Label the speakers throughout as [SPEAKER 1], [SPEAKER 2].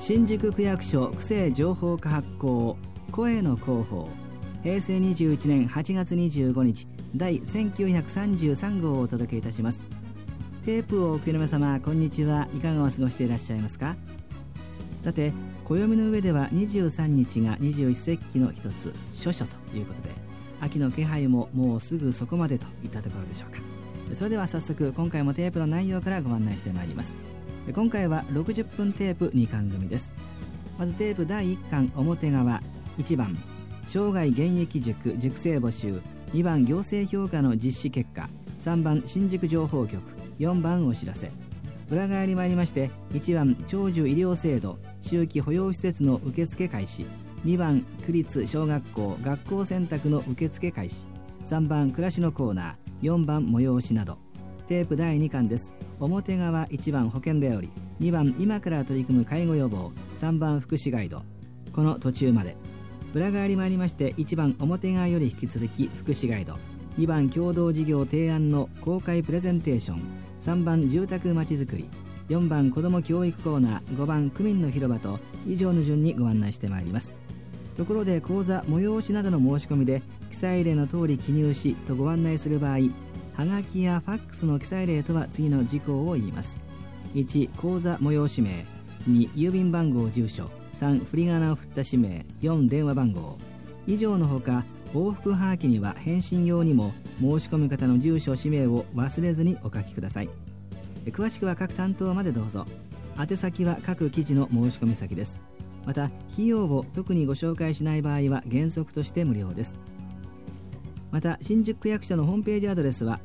[SPEAKER 1] 新宿区役所区政情報課発行声の広報、平成21年8月25日第1933号をお届けいたします。テープをお聞きの皆様、こんにちは。いかがお過ごしていらっしゃいますか。さて、暦の上では23日が21節気の一つ、処暑ということで、秋の気配ももうすぐそこまでといったところでしょうか。それでは早速、今回もテープの内容からご案内してまいります。今回は60分テープ2巻組です。まずテープ第1巻表側、1番生涯現役塾塾生募集、2番行政評価の実施結果、3番新宿情報局、4番お知らせ。裏側に参りまして、1番長寿医療制度秋季保養施設の受付開始、2番区立小学校学校選択の受付開始、3番暮らしのコーナー、4番催しなど。テープ第2巻です。表側、1番保険便り、2番今から取り組む介護予防、3番福祉ガイド。この途中まで。裏側に参りまして、1番表側より引き続き福祉ガイド、2番共同事業提案の公開プレゼンテーション、3番住宅まちづくり、4番子ども教育コーナー、5番区民の広場と以上の順にご案内してまいります。ところで講座催しなどの申し込みで記載例の通り記入しとご案内する場合、はがきやファックスの記載例とは次の事項を言います。1、講座催し名、2、郵便番号住所、3、振り仮名を振った氏名、4、電話番号。以上のほか、往復はがきには返信用にも申し込み方の住所氏名を忘れずにお書きください。詳しくは各担当までどうぞ。宛先は各記事の申し込み先です。また費用を特にご紹介しない場合は原則として無料です。また新宿区役所のホームページアドレスは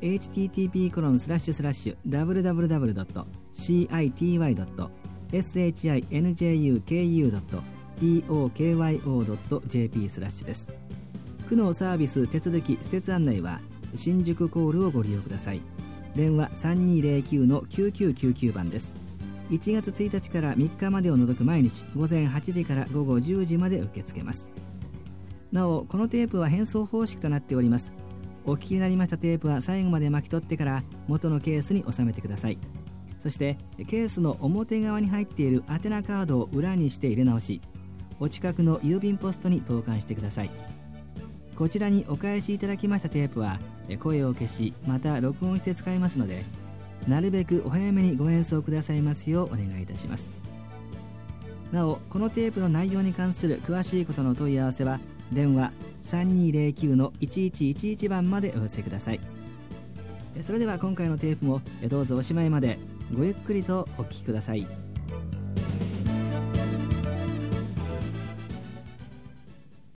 [SPEAKER 1] http://www.city.shinjuku.tokyo.jp/ です。区のサービス手続き施設案内は新宿コールをご利用ください。電話 3209-9999 番です。1月1日から3日までを除く毎日午前8時から午後10時まで受け付けます。なお、このテープは変装方式となっております。お聞きになりましたテープは最後まで巻き取ってから元のケースに収めてください。そしてケースの表側に入っている宛名カードを裏にして入れ直し、お近くの郵便ポストに投函してください。こちらにお返しいただきましたテープは声を消し、また録音して使いますので、なるべくお早めにご演奏くださいますようお願いいたします。なお、このテープの内容に関する詳しいことの問い合わせは電話 3209-1111 番までお寄せください。それでは今回のテープもどうぞおしまいまでごゆっくりとお聞きください。